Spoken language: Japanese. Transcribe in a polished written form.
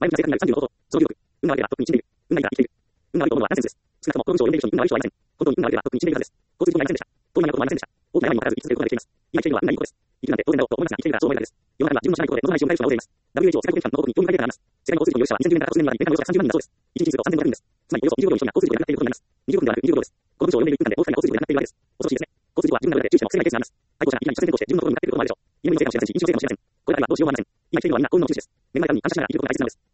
前向きな生活になる35こと、その留学、運が悪ければとっくに死んでいる。運がいいから生きている。運が悪いと思うのはナンセンスです。少なくともこの文章を読んでいる人に運が悪い人はいません。本当に運が悪ければとっくに死んでいるはずです。交通事故に遭いませんでした。遠いなこともありませんでした。大きな山にもかからず生き続けることができています。今生きているのは運がいいことです。生きるなんて当然だろうと思いますが、生きているからそう思えるからです。世の中には自分の知らないことで喉の配信を変える人が大勢います。WHO 世界保健機関の報告に興味深いデータがあります。世界の交通事故の容疑者は2010年から今年年までに年間およそ130万人だそうです。1日にすると3500人です。つまりおよそ25秒の人が交通事故で亡くなっていることになります。20分ではなく25秒です。この文章を読んでいる1分間で多くの人が交通事故で亡くなっているわけです。恐ろしいですね。交通事故は自分の裏で注意しても防げないケースがあります。対向車がいきなり突然転倒して自分のところに向かってくることもあるでしょう。夢のせいかもしれませんし、飲酒のせいかもしれません。これらはどうしようもありません。今生きているのはみんな幸運の持ち主です。恵まれたのに感謝しながら生きることが大切なのです。